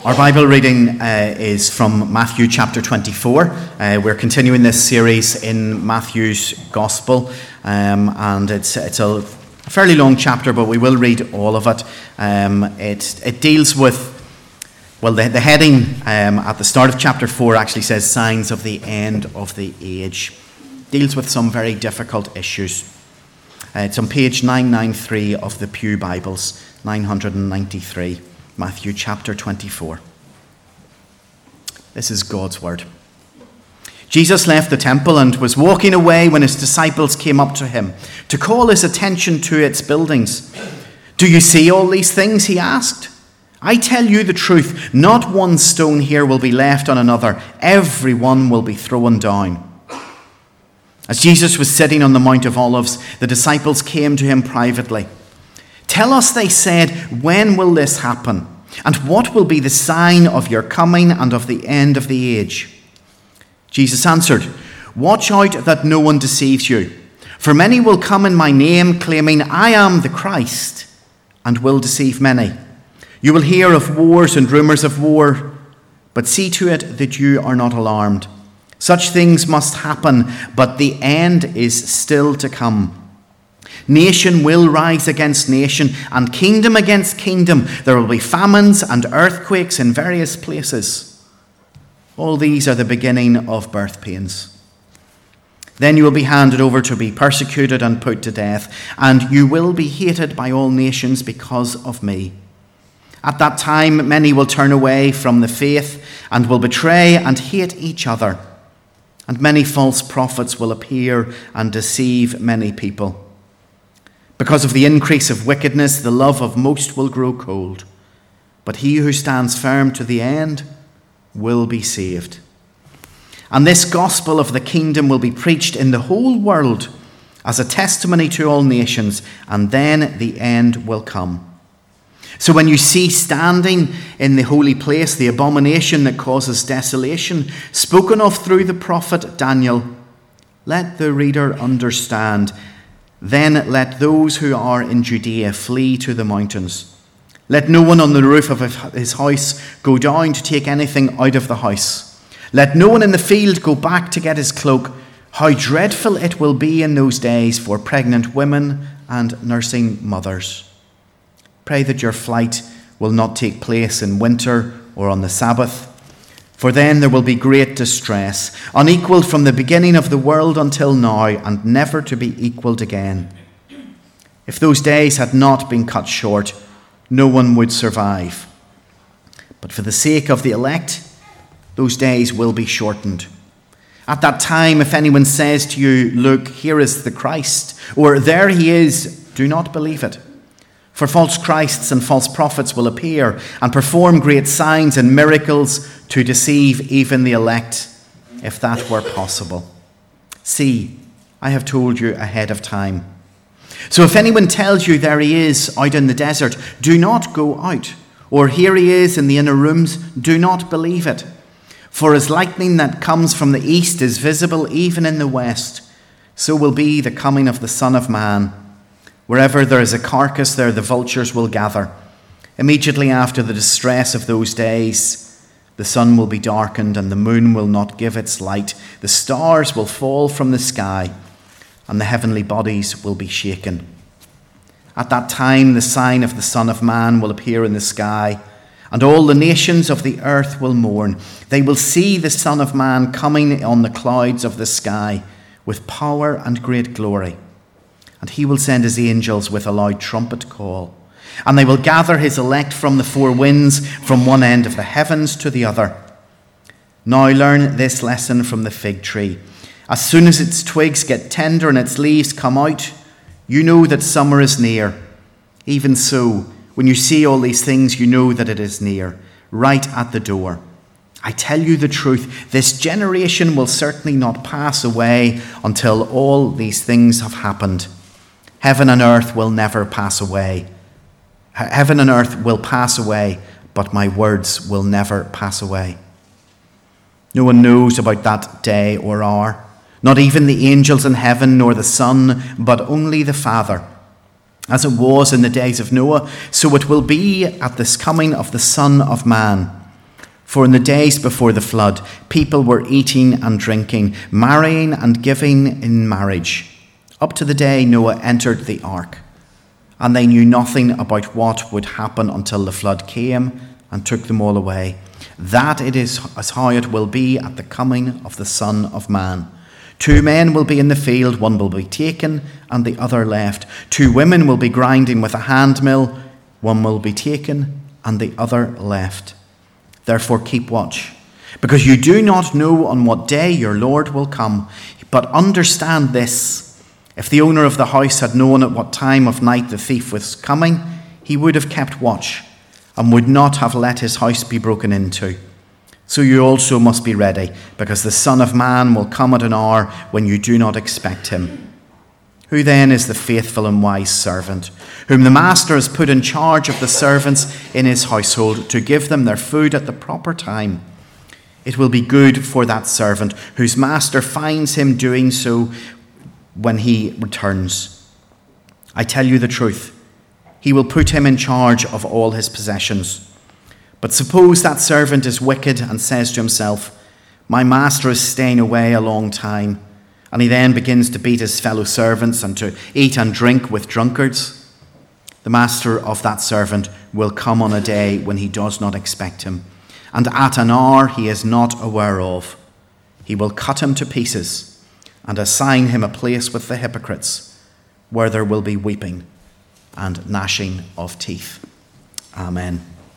Our Bible reading is from Matthew chapter 24. We're continuing this series in Matthew's Gospel, and it's a fairly long chapter, but we will read all of it. It deals with, the heading at the start of chapter 4 actually says signs of the end of the age. Deals with some very difficult issues. It's on page 993 of the Pew Bibles, 993. Matthew chapter 24. This is God's word. Jesus left the temple and was walking away when his disciples came up to him to call his attention to its buildings. "Do you see all these things?" he asked. "I tell you the truth, not one stone here will be left on another. Every one will be thrown down." As Jesus was sitting on the Mount of Olives, the disciples came to him privately. "Tell us," they said, "when will this happen? And what will be the sign of your coming and of the end of the age?" Jesus answered, "Watch out that no one deceives you. For many will come in my name, claiming, 'I am the Christ,' and will deceive many. You will hear of wars and rumors of war, but see to it that you are not alarmed. Such things must happen, but the end is still to come. Nation will rise against nation, and kingdom against kingdom. There will be famines and earthquakes in various places. All these are the beginning of birth pains. Then you will be handed over to be persecuted and put to death, and you will be hated by all nations because of me. At that time, many will turn away from the faith and will betray and hate each other. And many false prophets will appear and deceive many people. Because of the increase of wickedness, the love of most will grow cold. But he who stands firm to the end will be saved. And this gospel of the kingdom will be preached in the whole world as a testimony to all nations, and then the end will come. So when you see standing in the holy place the abomination that causes desolation, spoken of through the prophet Daniel, let the reader understand. Then let those who are in Judea flee to the mountains. Let no one on the roof of his house go down to take anything out of the house. Let no one in the field go back to get his cloak. How dreadful it will be in those days for pregnant women and nursing mothers. Pray that your flight will not take place in winter or on the Sabbath, for then there will be great distress, unequaled from the beginning of the world until now, and never to be equaled again. If those days had not been cut short, no one would survive. But for the sake of the elect, those days will be shortened. At that time, if anyone says to you, 'Look, here is the Christ,' or 'There he is,' do not believe it. For false Christs and false prophets will appear and perform great signs and miracles to deceive even the elect, if that were possible. See, I have told you ahead of time. So if anyone tells you, 'There he is out in the desert,' do not go out. Or 'Here he is in the inner rooms,' do not believe it. For as lightning that comes from the east is visible even in the west, so will be the coming of the Son of Man. Wherever there is a carcass, there the vultures will gather. Immediately after the distress of those days, the sun will be darkened and the moon will not give its light. The stars will fall from the sky and the heavenly bodies will be shaken. At that time, the sign of the Son of Man will appear in the sky, and all the nations of the earth will mourn. They will see the Son of Man coming on the clouds of the sky with power and great glory. And he will send his angels with a loud trumpet call, and they will gather his elect from the four winds, from one end of the heavens to the other. Now learn this lesson from the fig tree. As soon as its twigs get tender and its leaves come out, you know that summer is near. Even so, when you see all these things, you know that it is near, right at the door. I tell you the truth, this generation will certainly not pass away until all these things have happened. Heaven and earth will never pass away. Heaven and earth will pass away, but my words will never pass away. No one knows about that day or hour, not even the angels in heaven nor the Son, but only the Father. As it was in the days of Noah, so it will be at this coming of the Son of Man. For in the days before the flood, people were eating and drinking, marrying and giving in marriage, up to the day Noah entered the ark. And they knew nothing about what would happen until the flood came and took them all away. That it is as how it will be at the coming of the Son of Man. 2 men will be in the field, one will be taken and the other left. 2 women will be grinding with a handmill, one will be taken and the other left. Therefore keep watch, because you do not know on what day your Lord will come. But understand this, if the owner of the house had known at what time of night the thief was coming, he would have kept watch and would not have let his house be broken into. So you also must be ready, because the Son of Man will come at an hour when you do not expect him. Who then is the faithful and wise servant, whom the master has put in charge of the servants in his household to give them their food at the proper time? It will be good for that servant whose master finds him doing so when he returns. I tell you the truth, he will put him in charge of all his possessions. But suppose that servant is wicked and says to himself, my master is staying away a long time, and he then begins to beat his fellow servants and to eat and drink with drunkards. The master of that servant will come on a day when he does not expect him, and at an hour he is not aware of. He will cut him to pieces and assign him a place with the hypocrites, where there will be weeping and gnashing of teeth. Amen.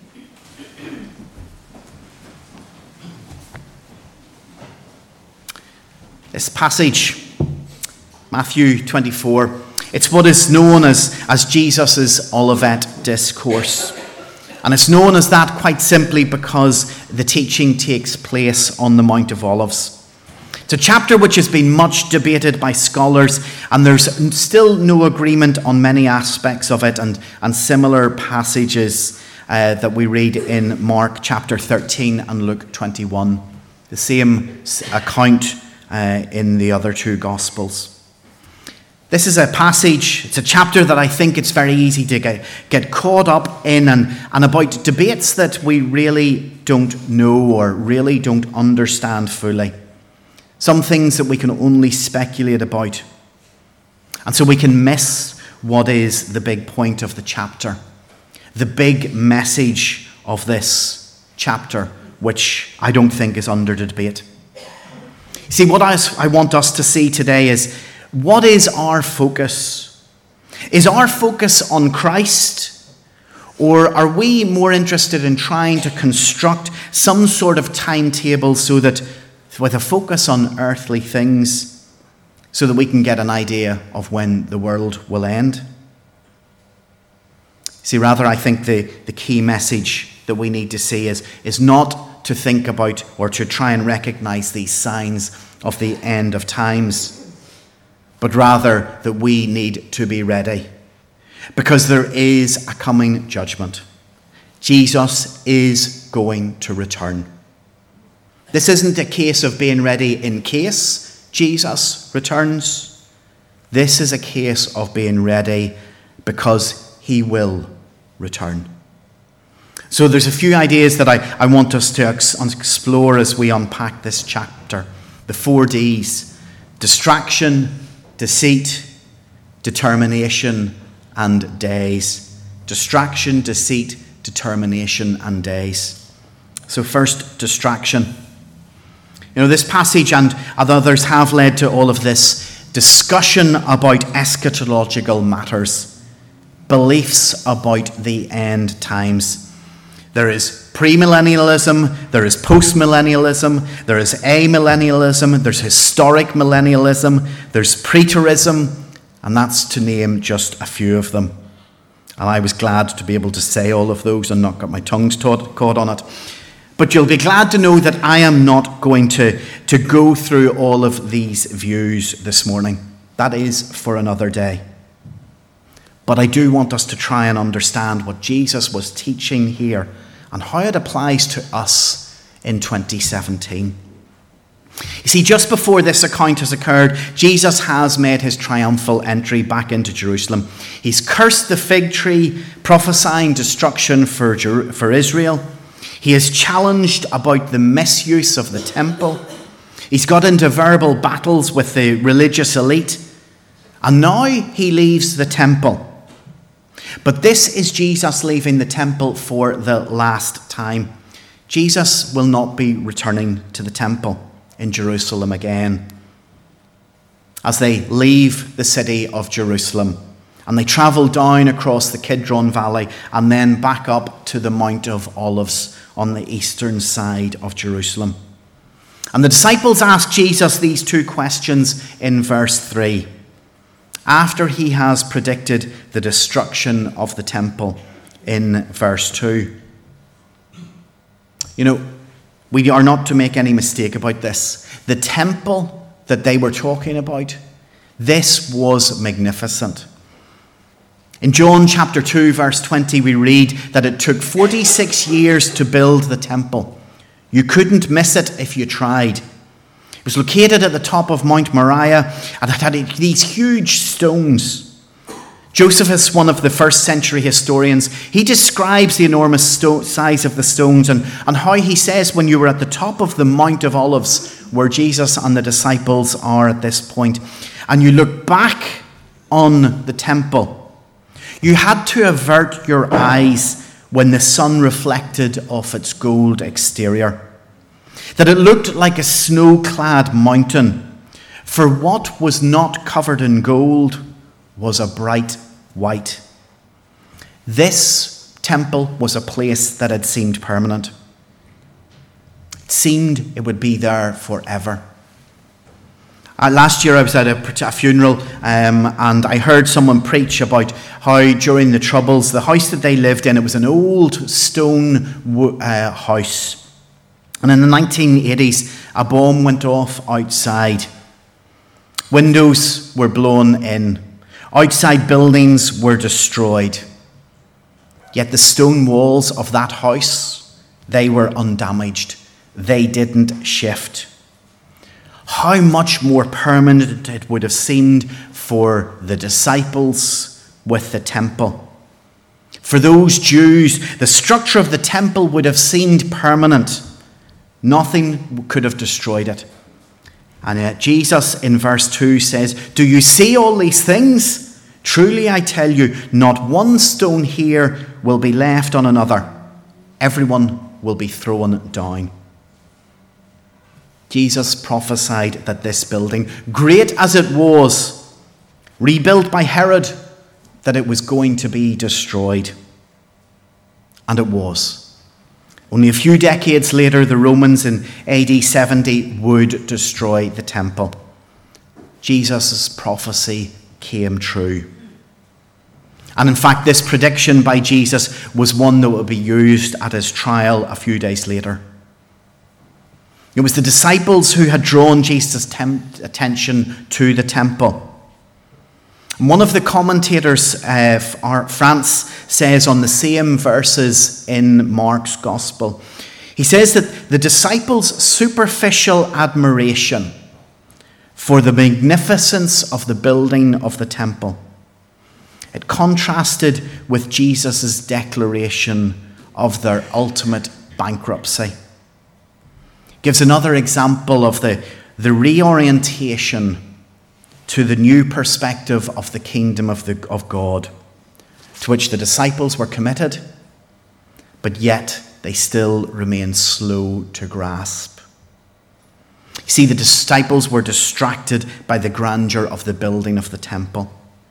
This passage, Matthew 24, it's what is known as Jesus' Olivet Discourse. And it's known as that quite simply because the teaching takes place on the Mount of Olives. It's a chapter which has been much debated by scholars, and there's still no agreement on many aspects of it, and similar passages that we read in Mark chapter 13 and Luke 21. The same account in the other 2 Gospels. This is a passage, it's a chapter that I think it's very easy to get caught up in and about debates that we really don't know or really don't understand fully. Some things that we can only speculate about. And so we can miss what is the big point of the chapter, the big message of this chapter, which I don't think is under debate. See, what I want us to see today is, what is our focus? Is our focus on Christ? Or are we more interested in trying to construct some sort of timetable so that, with a focus on earthly things, so that we can get an idea of when the world will end? See, rather, I think the key message that we need to see is not to think about or to try and recognize these signs of the end of times, but rather that we need to be ready, because there is a coming judgment. Jesus is going to return. This isn't a case of being ready in case Jesus returns. This is a case of being ready because he will return. So there's a few ideas that I want us to explore as we unpack this chapter. The 4 Ds: distraction, deceit, determination, and days. Distraction, deceit, determination, and days. So first, distraction. This passage and others have led to all of this discussion about eschatological matters, beliefs about the end times. There is premillennialism, there is postmillennialism, there is amillennialism, there's historic millennialism, there's preterism, and that's to name just a few of them. And I was glad to be able to say all of those and not got my tongue caught on it. But you'll be glad to know that I am not going to go through all of these views this morning. That is for another day. But I do want us to try and understand what Jesus was teaching here and how it applies to us in 2017. You see, just before this account has occurred, Jesus has made his triumphal entry back into Jerusalem. He's cursed the fig tree, prophesying destruction for Israel. He is challenged about the misuse of the temple. He's got into verbal battles with the religious elite. And now he leaves the temple. But this is Jesus leaving the temple for the last time. Jesus will not be returning to the temple in Jerusalem again. As they leave the city of Jerusalem and they travel down across the Kidron Valley and then back up to the Mount of Olives on the eastern side of Jerusalem. And the disciples ask Jesus these two questions in verse 3, after he has predicted the destruction of the temple in verse 2. You know, we are not to make any mistake about this. The temple that they were talking about, this was magnificent. In John chapter 2, verse 20, we read that it took 46 years to build the temple. You couldn't miss it if you tried. It was located at the top of Mount Moriah, and it had these huge stones. Josephus, one of the first century historians, he describes the enormous size of the stones and how he says when you were at the top of the Mount of Olives, where Jesus and the disciples are at this point, and you look back on the temple, you had to avert your eyes when the sun reflected off its gold exterior, that it looked like a snow-clad mountain, for what was not covered in gold was a bright white. This temple was a place that had seemed permanent. It seemed it would be there forever. Last year I was at a funeral and I heard someone preach about how during the Troubles, the house that they lived in, it was an old stone house. And in the 1980s, a bomb went off outside. Windows were blown in. Outside buildings were destroyed. Yet the stone walls of that house, they were undamaged. They didn't shift. How much more permanent it would have seemed for the disciples with the temple. For those Jews, the structure of the temple would have seemed permanent. Nothing could have destroyed it. And yet Jesus in verse 2 says, "Do you see all these things? Truly I tell you, not one stone here will be left on another. Everyone will be thrown down." Jesus prophesied that this building, great as it was, rebuilt by Herod, that it was going to be destroyed. And it was. Only a few decades later, the Romans in AD 70 would destroy the temple. Jesus' prophecy came true. And in fact, this prediction by Jesus was one that would be used at his trial a few days later. It was the disciples who had drawn Jesus' attention to the temple. One of the commentators, France, says on the same verses in Mark's Gospel, he says that the disciples' superficial admiration for the magnificence of the building of the temple, it contrasted with Jesus' declaration of their ultimate bankruptcy. Gives another example of the reorientation to the new perspective of the kingdom of God, to which the disciples were committed, but yet they still remain slow to grasp. You see, the disciples were distracted by the grandeur of the building of the temple.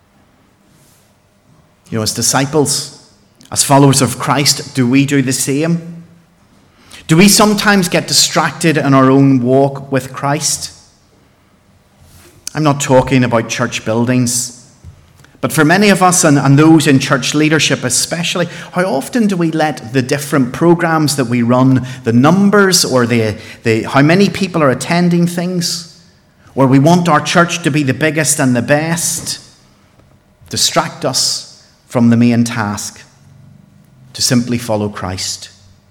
You know, as disciples, as followers of Christ, do we do the same? Do we sometimes get distracted in our own walk with Christ? I'm not talking about church buildings, but for many of us and those in church leadership especially, how often do we let the different programs that we run, the numbers or the how many people are attending things, or we want our church to be the biggest and the best, distract us from the main task, to simply follow Christ?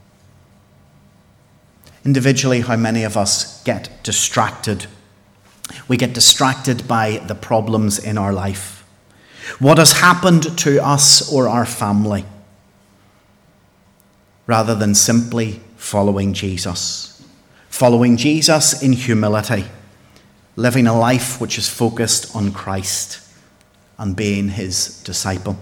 Individually, how many of us get distracted? We get distracted by the problems in our life. What has happened to us or our family? Rather than simply following Jesus. Following Jesus in humility, living a life which is focused on Christ and being his disciple.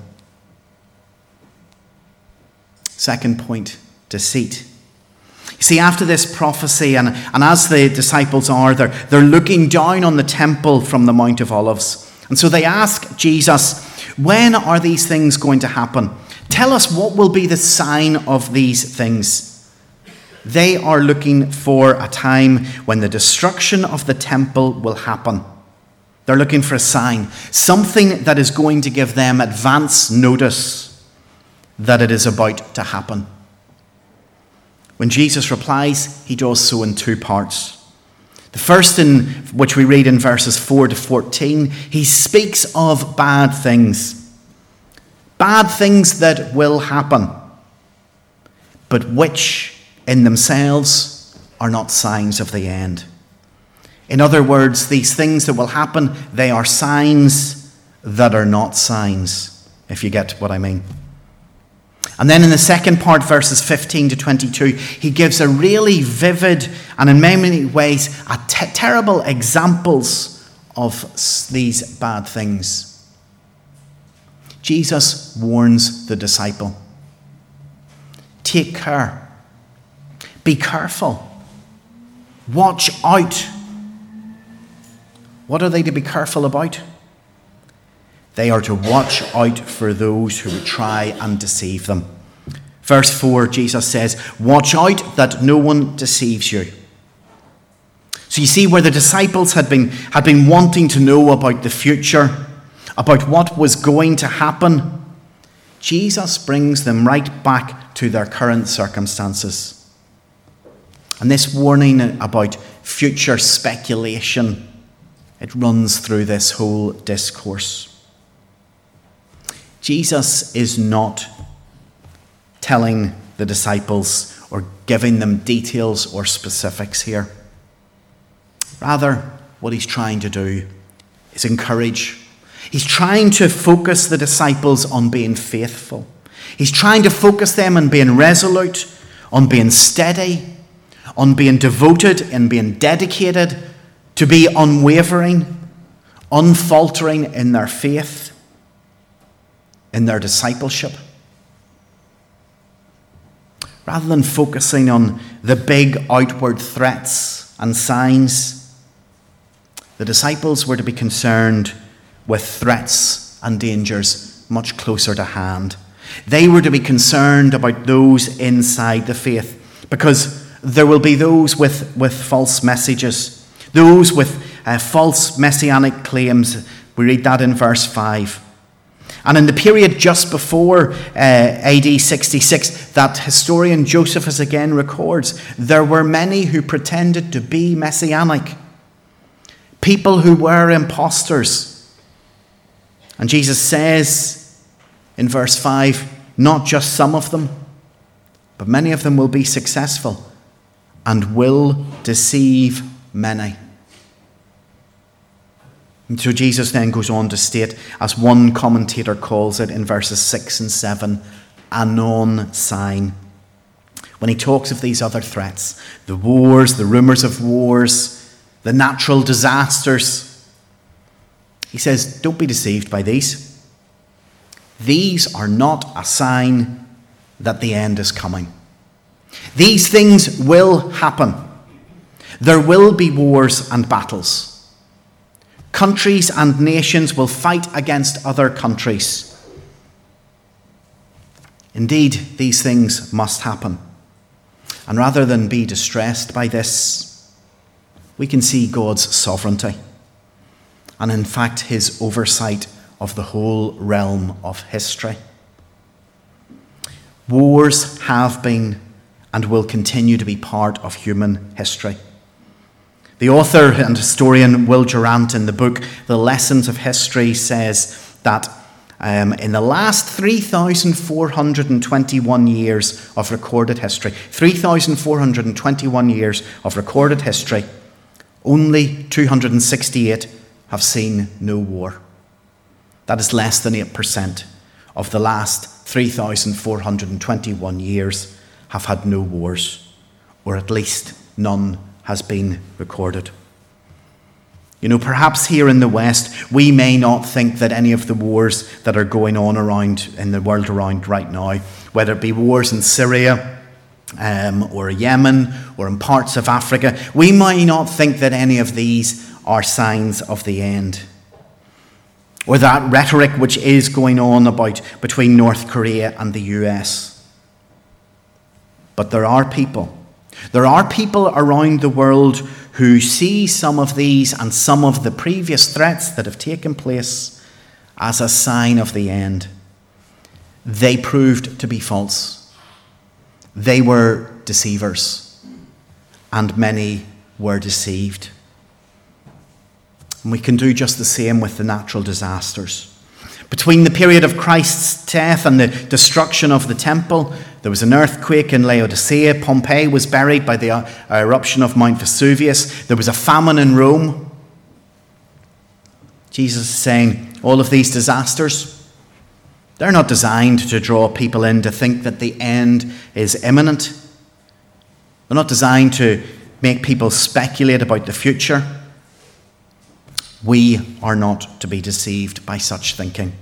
Second point, deceit. You see, after this prophecy, and as the disciples are, they're looking down on the temple from the Mount of Olives. And so they ask Jesus, when are these things going to happen? Tell us what will be the sign of these things. They are looking for a time when the destruction of the temple will happen. They're looking for a sign, something that is going to give them advance notice that it is about to happen. When Jesus replies, he does so in two parts. The first, in which we read in verses 4 to 14, he speaks of bad things that will happen, but which in themselves are not signs of the end. In other words, these things that will happen, they are signs that are not signs, if you get what I mean. And then in the second part, verses 15 to 22, he gives a really vivid and in many ways terrible examples of these bad things. Jesus warns the disciple. Take care. Be careful. Watch out. What are they to be careful about? They are to watch out for those who would try and deceive them. Verse 4, Jesus says, watch out that no one deceives you. So you see, where the disciples had been wanting to know about the future, about what was going to happen, Jesus brings them right back to their current circumstances. And this warning about future speculation, it runs through this whole discourse. Jesus is not telling the disciples or giving them details or specifics here. Rather, what he's trying to do is encourage. He's trying to focus the disciples on being faithful. He's trying to focus them on being resolute, on being steady, on being devoted and being dedicated, to be unwavering, unfaltering in their faith, in their discipleship. Rather than focusing on the big outward threats and signs, the disciples were to be concerned with threats and dangers much closer to hand. They were to be concerned about those inside the faith, because there will be those with false messages, those with false messianic claims. We read that in verse 5. And in the period just before AD 66, that historian Josephus again records, there were many who pretended to be messianic, people who were impostors. And Jesus says in verse 5, not just some of them, but many of them will be successful and will deceive many. And so Jesus then goes on to state, as one commentator calls it in verses 6 and 7, a non-sign. When he talks of these other threats, the wars, the rumors of wars, the natural disasters, he says, don't be deceived by these. These are not a sign that the end is coming. These things will happen. There will be wars and battles. Countries and nations will fight against other countries. Indeed, these things must happen. And rather than be distressed by this, we can see God's sovereignty and, in fact, his oversight of the whole realm of history. Wars have been and will continue to be part of human history. The author and historian Will Durant, in the book The Lessons of History, says that in the last 3,421 years of recorded history, 3,421 years of recorded history, only 268 have seen no war. That is less than 8% of the last 3,421 years have had no wars. or at least none has been recorded. You know, perhaps here in the West, we may not think that any of the wars that are going on around in the world around right now, whether it be wars in Syria or Yemen or in parts of Africa, we might not think that any of these are signs of the end. Or that rhetoric which is going on about between North Korea and the US. But there are people around the world who see some of these and some of the previous threats that have taken place as a sign of the end. They proved to be false. They were deceivers, and many were deceived. And we can do just the same with the natural disasters. Between the period of Christ's death and the destruction of the temple, there was an earthquake in Laodicea. Pompeii was buried by the eruption of Mount Vesuvius. There was a famine in Rome. Jesus is saying all of these disasters, they're not designed to draw people in to think that the end is imminent. They're not designed to make people speculate about the future. We are not to be deceived by such thinking.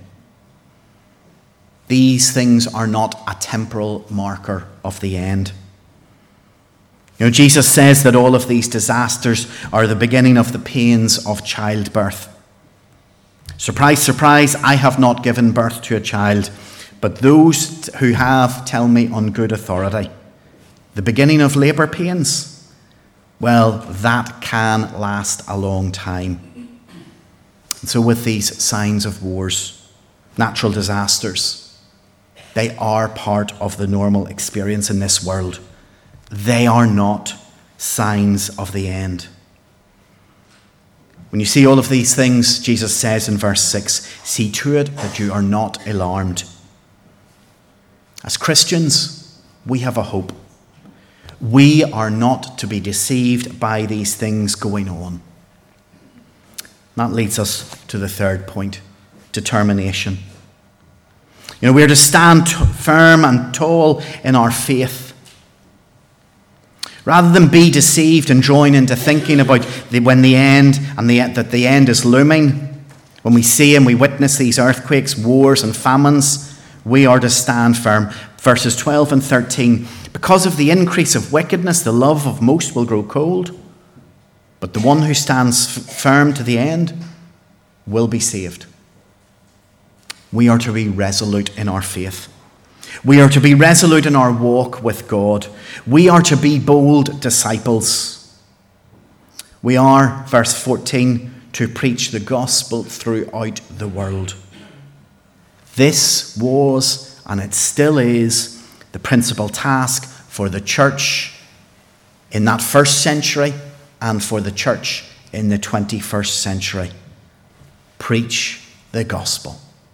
These things are not a temporal marker of the end. You know, Jesus says that all of these disasters are the beginning of the pains of childbirth. Surprise, surprise, I have not given birth to a child, but those who have tell me on good authority. The beginning of labour pains, well, that can last a long time. And so with these signs of wars, natural disasters, they are part of the normal experience in this world. They are not signs of the end. When you see all of these things, Jesus says in verse 6, see to it that you are not alarmed. As Christians, we have a hope. We are not to be deceived by these things going on. That leads us to the third point, determination. You know, we're to stand firm and tall in our faith. Rather than be deceived and join into thinking about when the end and that the end is looming, when we see and we witness these earthquakes, wars and famines, we are to stand firm. Verses 12 and 13, because of the increase of wickedness, the love of most will grow cold. But the one who stands firm to the end will be saved. We are to be resolute in our faith. We are to be resolute in our walk with God. We are to be bold disciples. We are, verse 14, to preach the gospel throughout the world. This was, and it still is, the principal task for the church in that first century and for the church in the 21st century. Preach the gospel.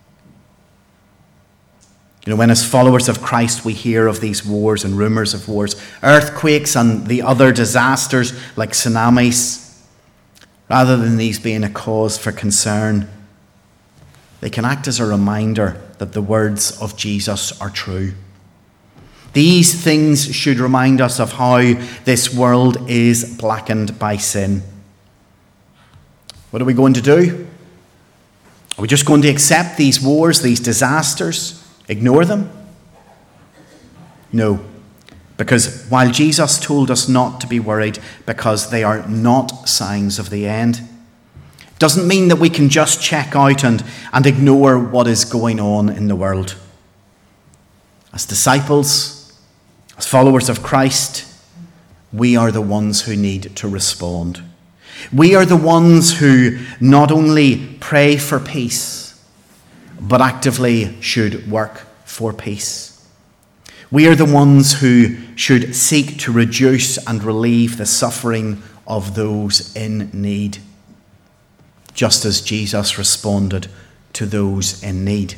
You know, when as followers of Christ we hear of these wars and rumours of wars, earthquakes and the other disasters like tsunamis, rather than these being a cause for concern, they can act as a reminder that the words of Jesus are true. These things should remind us of how this world is blackened by sin. What are we going to do? Are we just going to accept these wars, these disasters, ignore them? No, because while Jesus told us not to be worried because they are not signs of the end, it doesn't mean that we can just check out and ignore what is going on in the world. As disciples, as followers of Christ, we are the ones who need to respond. We are the ones who not only pray for peace, but actively should work for peace. We are the ones who should seek to reduce and relieve the suffering of those in need, just as Jesus responded to those in need.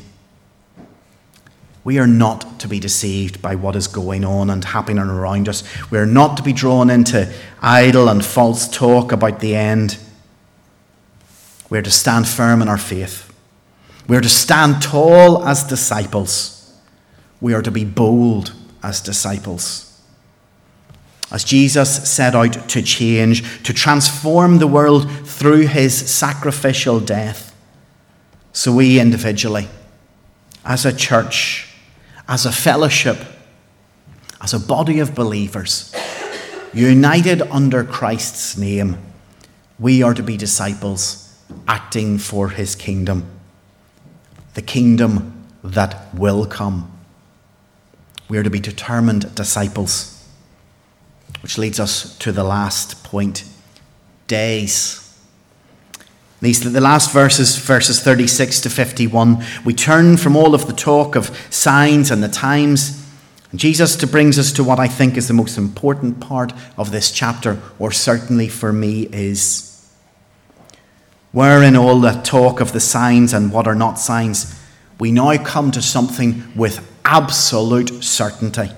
We are not to be deceived by what is going on and happening around us. We are not to be drawn into idle and false talk about the end. We are to stand firm in our faith. We are to stand tall as disciples. We are to be bold as disciples. As Jesus set out to change, to transform the world through his sacrificial death, so we individually, as a church, as a fellowship, as a body of believers, united under Christ's name, we are to be disciples acting for his kingdom, the kingdom that will come. We are to be determined disciples, which leads us to the last point, days. The last verses 36 to 51, we turn from all of the talk of signs and the times. Jesus brings us to what I think is the most important part of this chapter, or certainly for me is, where in all the talk of the signs and what are not signs, we now come to something with absolute certainty.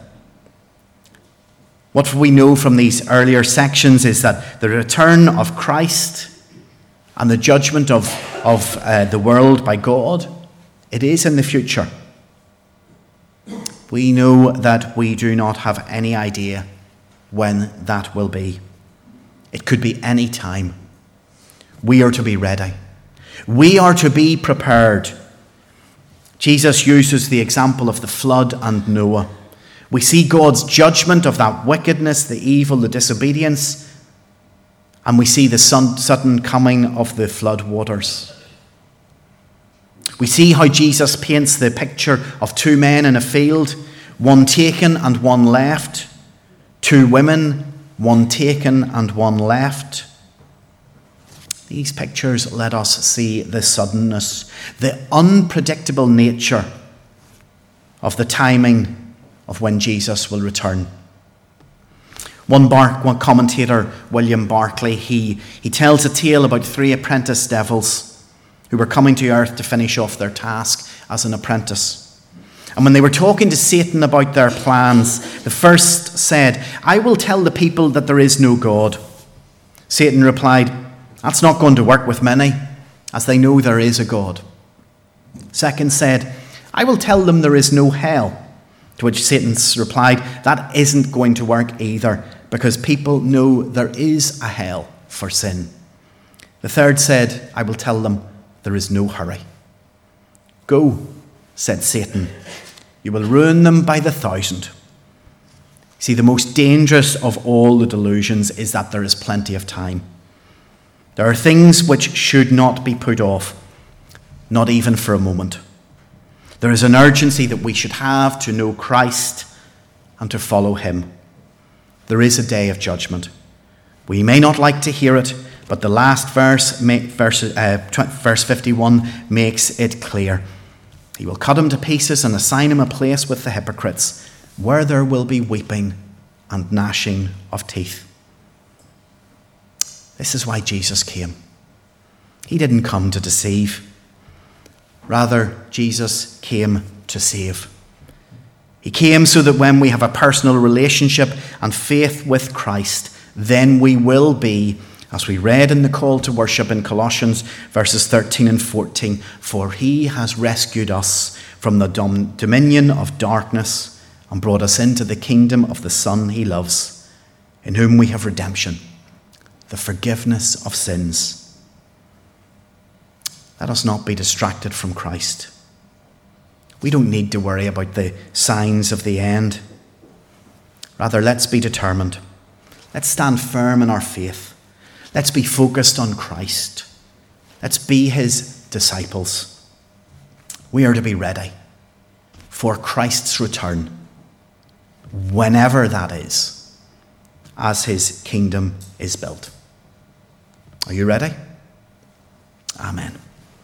What we know from these earlier sections is that the return of Christ and the judgment of the world by God, it is in the future. We know that we do not have any idea when that will be. It could be any time. We are to be ready. We are to be prepared. Jesus uses the example of the flood and Noah. We see God's judgment of that wickedness, the evil, the disobedience, and we see the sudden coming of the flood waters. We see how Jesus paints the picture of two men in a field, one taken and one left, two women, one taken and one left. These pictures let us see the suddenness, the unpredictable nature of the timing of when Jesus will return. One commentator, William Barclay, he tells a tale about 3 apprentice devils who were coming to earth to finish off their task as an apprentice. And when they were talking to Satan about their plans, the first said, "I will tell the people that there is no God." Satan replied, "That's not going to work with many, as they know there is a God." Second said, "I will tell them there is no hell." To which Satan replied, "That isn't going to work either, because people know there is a hell for sin." The third said, "I will tell them there is no hurry." "Go," said Satan, "you will ruin them by the 1,000. See, the most dangerous of all the delusions is that there is plenty of time. There are things which should not be put off, not even for a moment. There is an urgency that we should have to know Christ and to follow him. There is a day of judgment. We may not like to hear it, but the last verse 51, makes it clear. He will cut him to pieces and assign him a place with the hypocrites, where there will be weeping and gnashing of teeth. This is why Jesus came. He didn't come to deceive. Rather, Jesus came to save. He came so that when we have a personal relationship and faith with Christ, then we will be, as we read in the call to worship in Colossians verses 13 and 14, for he has rescued us from the dominion of darkness and brought us into the kingdom of the Son he loves, in whom we have redemption, the forgiveness of sins. Let us not be distracted from Christ. We don't need to worry about the signs of the end. Rather, let's be determined. Let's stand firm in our faith. Let's be focused on Christ. Let's be his disciples. We are to be ready for Christ's return, whenever that is, as his kingdom is built. Are you ready? Amen.